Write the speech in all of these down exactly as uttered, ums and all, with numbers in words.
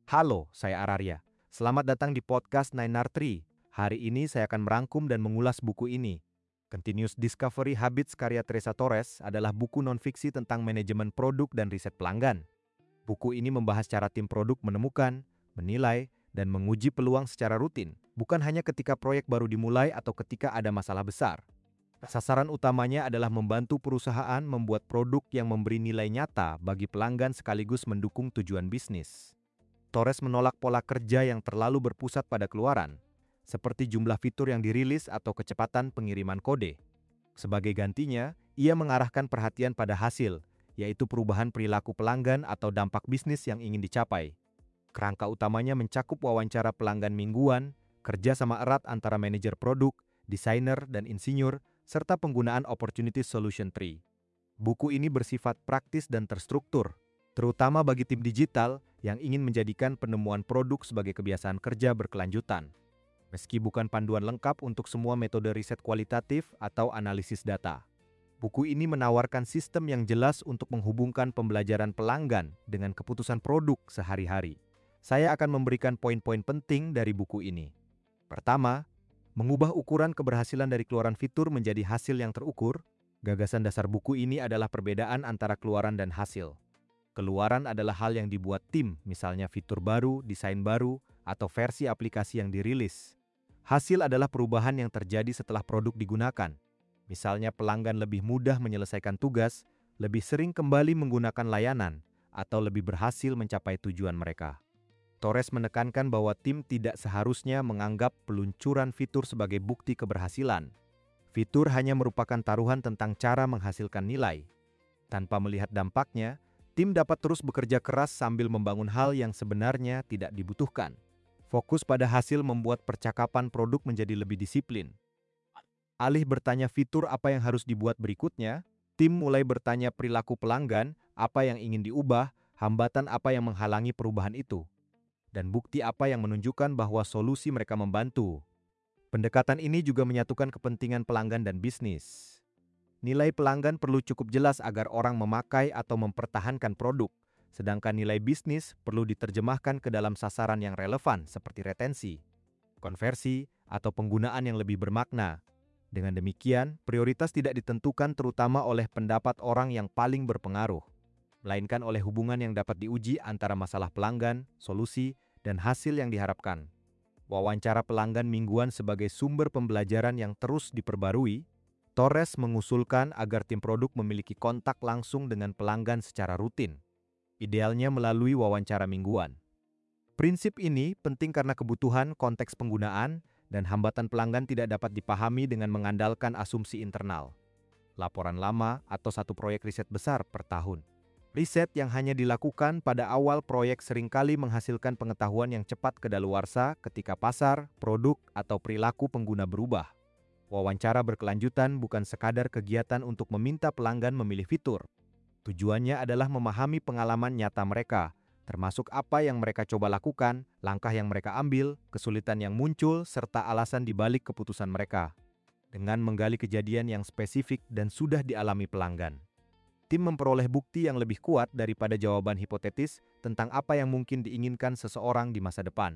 Halo, saya Araria. Selamat datang di podcast Nine R Tree. Hari ini saya akan merangkum dan mengulas buku ini. Continuous Discovery Habits karya Teresa Torres adalah buku non-fiksi tentang manajemen produk dan riset pelanggan. Buku ini membahas cara tim produk menemukan, menilai, dan menguji peluang secara rutin, bukan hanya ketika proyek baru dimulai atau ketika ada masalah besar. Sasaran utamanya adalah membantu perusahaan membuat produk yang memberi nilai nyata bagi pelanggan sekaligus mendukung tujuan bisnis. Torres menolak pola kerja yang terlalu berpusat pada keluaran, seperti jumlah fitur yang dirilis atau kecepatan pengiriman kode. Sebagai gantinya, ia mengarahkan perhatian pada hasil, yaitu perubahan perilaku pelanggan atau dampak bisnis yang ingin dicapai. Kerangka utamanya mencakup wawancara pelanggan mingguan, kerja sama erat antara manajer produk, desainer, dan insinyur, serta penggunaan Opportunity Solution Tree. Buku ini bersifat praktis dan terstruktur, terutama bagi tim digital yang ingin menjadikan penemuan produk sebagai kebiasaan kerja berkelanjutan. Meski bukan panduan lengkap untuk semua metode riset kualitatif atau analisis data, buku ini menawarkan sistem yang jelas untuk menghubungkan pembelajaran pelanggan dengan keputusan produk sehari-hari. Saya akan memberikan poin-poin penting dari buku ini. Pertama, mengubah ukuran keberhasilan dari keluaran fitur menjadi hasil yang terukur. Gagasan dasar buku ini adalah perbedaan antara keluaran dan hasil. Keluaran adalah hal yang dibuat tim, misalnya fitur baru, desain baru, atau versi aplikasi yang dirilis. Hasil adalah perubahan yang terjadi setelah produk digunakan. Misalnya pelanggan lebih mudah menyelesaikan tugas, lebih sering kembali menggunakan layanan, atau lebih berhasil mencapai tujuan mereka. Torres menekankan bahwa tim tidak seharusnya menganggap peluncuran fitur sebagai bukti keberhasilan. Fitur hanya merupakan taruhan tentang cara menghasilkan nilai. Tanpa melihat dampaknya, tim dapat terus bekerja keras sambil membangun hal yang sebenarnya tidak dibutuhkan. Fokus pada hasil membuat percakapan produk menjadi lebih disiplin. Alih bertanya fitur apa yang harus dibuat berikutnya, tim mulai bertanya perilaku pelanggan, apa yang ingin diubah, hambatan apa yang menghalangi perubahan itu, dan bukti apa yang menunjukkan bahwa solusi mereka membantu. Pendekatan ini juga menyatukan kepentingan pelanggan dan bisnis. Nilai pelanggan perlu cukup jelas agar orang memakai atau mempertahankan produk, sedangkan nilai bisnis perlu diterjemahkan ke dalam sasaran yang relevan seperti retensi, konversi, atau penggunaan yang lebih bermakna. Dengan demikian, prioritas tidak ditentukan terutama oleh pendapat orang yang paling berpengaruh, melainkan oleh hubungan yang dapat diuji antara masalah pelanggan, solusi, dan hasil yang diharapkan. Wawancara pelanggan mingguan sebagai sumber pembelajaran yang terus diperbarui, Torres mengusulkan agar tim produk memiliki kontak langsung dengan pelanggan secara rutin, idealnya melalui wawancara mingguan. Prinsip ini penting karena kebutuhan konteks penggunaan dan hambatan pelanggan tidak dapat dipahami dengan mengandalkan asumsi internal, laporan lama, atau satu proyek riset besar per tahun. Riset yang hanya dilakukan pada awal proyek seringkali menghasilkan pengetahuan yang cepat kedaluarsa ketika pasar, produk, atau perilaku pengguna berubah. Wawancara berkelanjutan bukan sekadar kegiatan untuk meminta pelanggan memilih fitur. Tujuannya adalah memahami pengalaman nyata mereka, termasuk apa yang mereka coba lakukan, langkah yang mereka ambil, kesulitan yang muncul, serta alasan dibalik keputusan mereka. Dengan menggali kejadian yang spesifik dan sudah dialami pelanggan, tim memperoleh bukti yang lebih kuat daripada jawaban hipotetis tentang apa yang mungkin diinginkan seseorang di masa depan.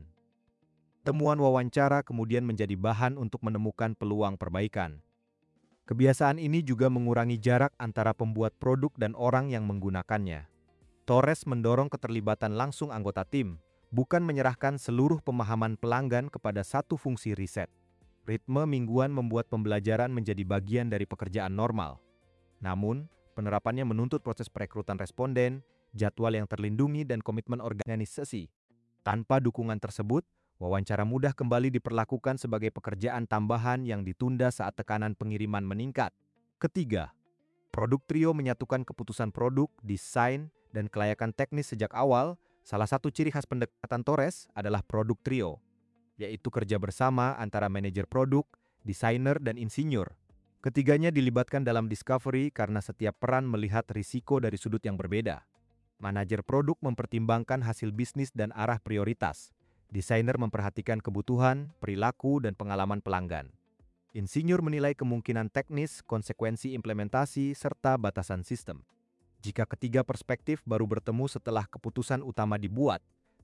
Temuan wawancara kemudian menjadi bahan untuk menemukan peluang perbaikan. Kebiasaan ini juga mengurangi jarak antara pembuat produk dan orang yang menggunakannya. Torres mendorong keterlibatan langsung anggota tim, bukan menyerahkan seluruh pemahaman pelanggan kepada satu fungsi riset. Ritme mingguan membuat pembelajaran menjadi bagian dari pekerjaan normal. Namun, penerapannya menuntut proses perekrutan responden, jadwal yang terlindungi, dan komitmen organisasi. Tanpa dukungan tersebut, wawancara mudah kembali diperlakukan sebagai pekerjaan tambahan yang ditunda saat tekanan pengiriman meningkat. Ketiga, produk trio menyatukan keputusan produk, desain, dan kelayakan teknis sejak awal. Salah satu ciri khas pendekatan Torres adalah produk trio, yaitu kerja bersama antara manajer produk, desainer, dan insinyur. Ketiganya dilibatkan dalam discovery karena setiap peran melihat risiko dari sudut yang berbeda. Manajer produk mempertimbangkan hasil bisnis dan arah prioritas. Desainer memperhatikan kebutuhan, perilaku, dan pengalaman pelanggan. Insinyur menilai kemungkinan teknis, konsekuensi implementasi, serta batasan sistem. Jika ketiga perspektif baru bertemu setelah keputusan utama dibuat,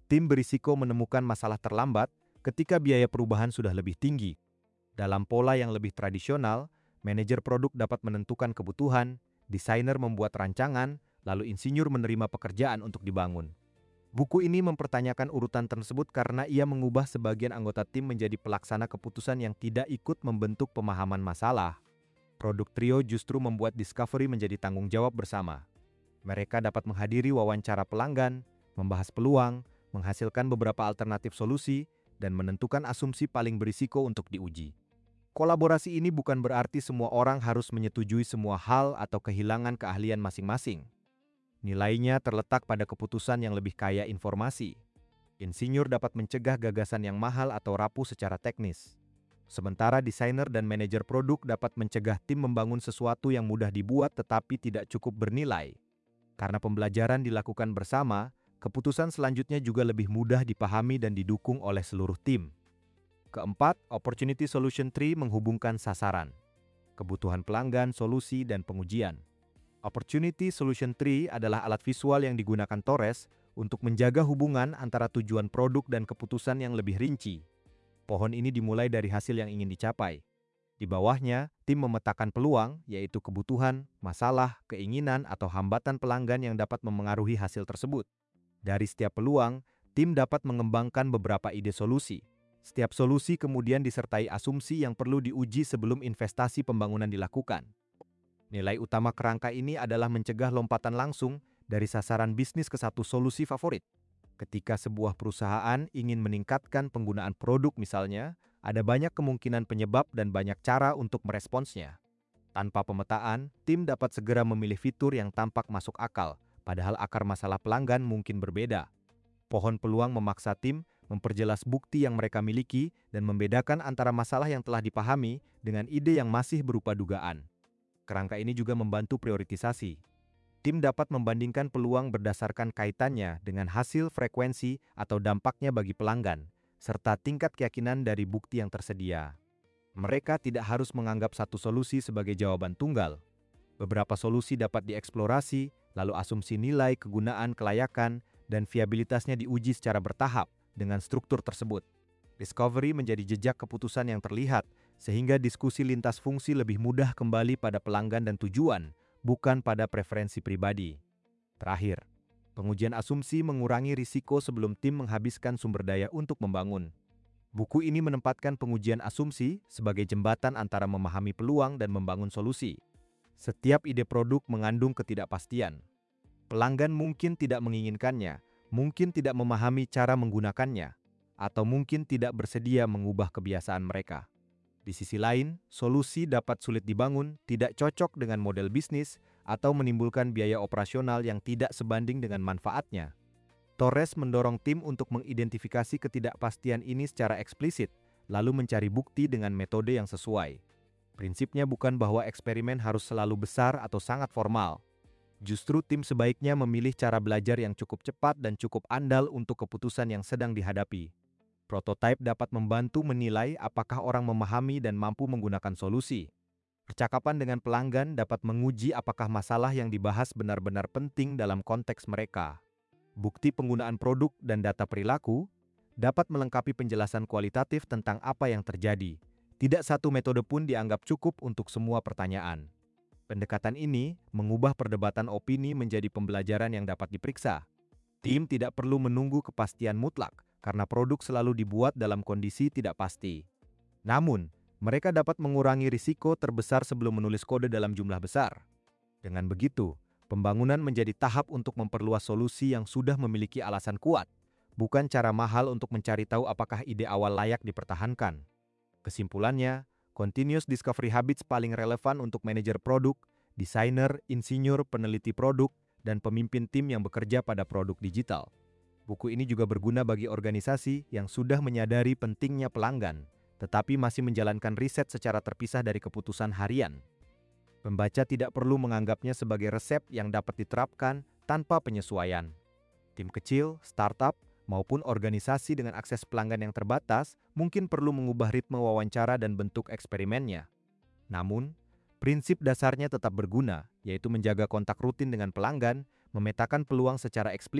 Tim berisiko menemukan masalah terlambat ketika biaya perubahan sudah lebih tinggi. Dalam pola yang lebih tradisional, manajer produk dapat menentukan kebutuhan, desainer membuat rancangan, lalu insinyur menerima pekerjaan untuk dibangun. Buku ini mempertanyakan urutan tersebut karena ia mengubah sebagian anggota tim menjadi pelaksana keputusan yang tidak ikut membentuk pemahaman masalah. Produk trio justru membuat discovery menjadi tanggung jawab bersama. Mereka dapat menghadiri wawancara pelanggan, membahas peluang, menghasilkan beberapa alternatif solusi, dan menentukan asumsi paling berisiko untuk diuji. Kolaborasi ini bukan berarti semua orang harus menyetujui semua hal atau kehilangan keahlian masing-masing. Nilainya terletak pada keputusan yang lebih kaya informasi. Insinyur dapat mencegah gagasan yang mahal atau rapuh secara teknis. Sementara desainer dan manajer produk dapat mencegah tim membangun sesuatu yang mudah dibuat tetapi tidak cukup bernilai. Karena pembelajaran dilakukan bersama, keputusan selanjutnya juga lebih mudah dipahami dan didukung oleh seluruh tim. Keempat, Opportunity Solution Tree menghubungkan sasaran, kebutuhan pelanggan, solusi, dan pengujian. Opportunity Solution Tree adalah alat visual yang digunakan Torres untuk menjaga hubungan antara tujuan produk dan keputusan yang lebih rinci. Pohon ini dimulai dari hasil yang ingin dicapai. Di bawahnya, tim memetakan peluang, yaitu kebutuhan, masalah, keinginan, atau hambatan pelanggan yang dapat memengaruhi hasil tersebut. Dari setiap peluang, tim dapat mengembangkan beberapa ide solusi. Setiap solusi kemudian disertai asumsi yang perlu diuji sebelum investasi pembangunan dilakukan. Nilai utama kerangka ini adalah mencegah lompatan langsung dari sasaran bisnis ke satu solusi favorit. Ketika sebuah perusahaan ingin meningkatkan penggunaan produk misalnya, ada banyak kemungkinan penyebab dan banyak cara untuk meresponsnya. Tanpa pemetaan, tim dapat segera memilih fitur yang tampak masuk akal, padahal akar masalah pelanggan mungkin berbeda. Pohon peluang memaksa tim memperjelas bukti yang mereka miliki dan membedakan antara masalah yang telah dipahami dengan ide yang masih berupa dugaan. Kerangka ini juga membantu prioritisasi. Tim dapat membandingkan peluang berdasarkan kaitannya dengan hasil, frekuensi, atau dampaknya bagi pelanggan, serta tingkat keyakinan dari bukti yang tersedia. Mereka tidak harus menganggap satu solusi sebagai jawaban tunggal. Beberapa solusi dapat dieksplorasi, lalu asumsi nilai, kegunaan, kelayakan, dan viabilitasnya diuji secara bertahap dengan struktur tersebut. Discovery menjadi jejak keputusan yang terlihat, sehingga diskusi lintas fungsi lebih mudah kembali pada pelanggan dan tujuan, bukan pada preferensi pribadi. Terakhir, pengujian asumsi mengurangi risiko sebelum tim menghabiskan sumber daya untuk membangun. Buku ini menempatkan pengujian asumsi sebagai jembatan antara memahami peluang dan membangun solusi. Setiap ide produk mengandung ketidakpastian. Pelanggan mungkin tidak menginginkannya, mungkin tidak memahami cara menggunakannya, atau mungkin tidak bersedia mengubah kebiasaan mereka. Di sisi lain, solusi dapat sulit dibangun, tidak cocok dengan model bisnis, atau menimbulkan biaya operasional yang tidak sebanding dengan manfaatnya. Torres mendorong tim untuk mengidentifikasi ketidakpastian ini secara eksplisit, lalu mencari bukti dengan metode yang sesuai. Prinsipnya bukan bahwa eksperimen harus selalu besar atau sangat formal. Justru tim sebaiknya memilih cara belajar yang cukup cepat dan cukup andal untuk keputusan yang sedang dihadapi. Prototipe dapat membantu menilai apakah orang memahami dan mampu menggunakan solusi. Percakapan dengan pelanggan dapat menguji apakah masalah yang dibahas benar-benar penting dalam konteks mereka. Bukti penggunaan produk dan data perilaku dapat melengkapi penjelasan kualitatif tentang apa yang terjadi. Tidak satu metode pun dianggap cukup untuk semua pertanyaan. Pendekatan ini mengubah perdebatan opini menjadi pembelajaran yang dapat diperiksa. Tim tidak perlu menunggu kepastian mutlak, karena produk selalu dibuat dalam kondisi tidak pasti. Namun, mereka dapat mengurangi risiko terbesar sebelum menulis kode dalam jumlah besar. Dengan begitu, pembangunan menjadi tahap untuk memperluas solusi yang sudah memiliki alasan kuat, bukan cara mahal untuk mencari tahu apakah ide awal layak dipertahankan. Kesimpulannya, Continuous Discovery Habits paling relevan untuk manajer produk, desainer, insinyur, peneliti produk, dan pemimpin tim yang bekerja pada produk digital. Buku ini juga berguna bagi organisasi yang sudah menyadari pentingnya pelanggan, tetapi masih menjalankan riset secara terpisah dari keputusan harian. Pembaca tidak perlu menganggapnya sebagai resep yang dapat diterapkan tanpa penyesuaian. Tim kecil, startup, maupun organisasi dengan akses pelanggan yang terbatas mungkin perlu mengubah ritme wawancara dan bentuk eksperimennya. Namun, prinsip dasarnya tetap berguna, yaitu menjaga kontak rutin dengan pelanggan, memetakan peluang secara eksplisit,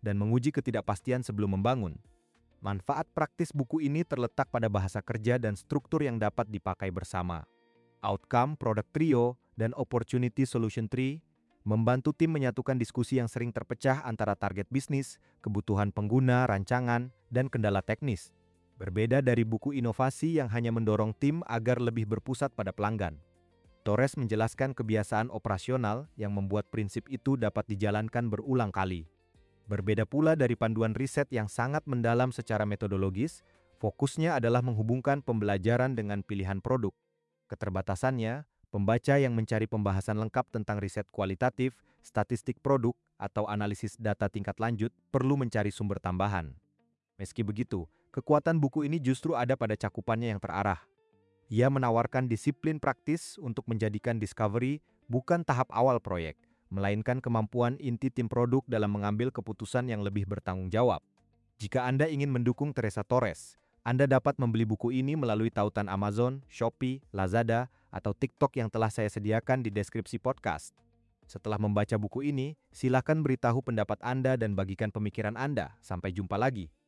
dan menguji ketidakpastian sebelum membangun. Manfaat praktis buku ini terletak pada bahasa kerja dan struktur yang dapat dipakai bersama. Outcome, Product Trio, dan Opportunity Solution Tree membantu tim menyatukan diskusi yang sering terpecah antara target bisnis, kebutuhan pengguna, rancangan, dan kendala teknis. Berbeda dari buku inovasi yang hanya mendorong tim agar lebih berpusat pada pelanggan. Torres menjelaskan kebiasaan operasional yang membuat prinsip itu dapat dijalankan berulang kali. Berbeda pula dari panduan riset yang sangat mendalam secara metodologis, fokusnya adalah menghubungkan pembelajaran dengan pilihan produk. Keterbatasannya, pembaca yang mencari pembahasan lengkap tentang riset kualitatif, statistik produk, atau analisis data tingkat lanjut perlu mencari sumber tambahan. Meski begitu, kekuatan buku ini justru ada pada cakupannya yang terarah. Ia menawarkan disiplin praktis untuk menjadikan discovery bukan tahap awal proyek, melainkan kemampuan inti tim produk dalam mengambil keputusan yang lebih bertanggung jawab. Jika Anda ingin mendukung Teresa Torres, Anda dapat membeli buku ini melalui tautan Amazon, Shopee, Lazada, atau TikTok yang telah saya sediakan di deskripsi podcast. Setelah membaca buku ini, silakan beritahu pendapat Anda dan bagikan pemikiran Anda. Sampai jumpa lagi.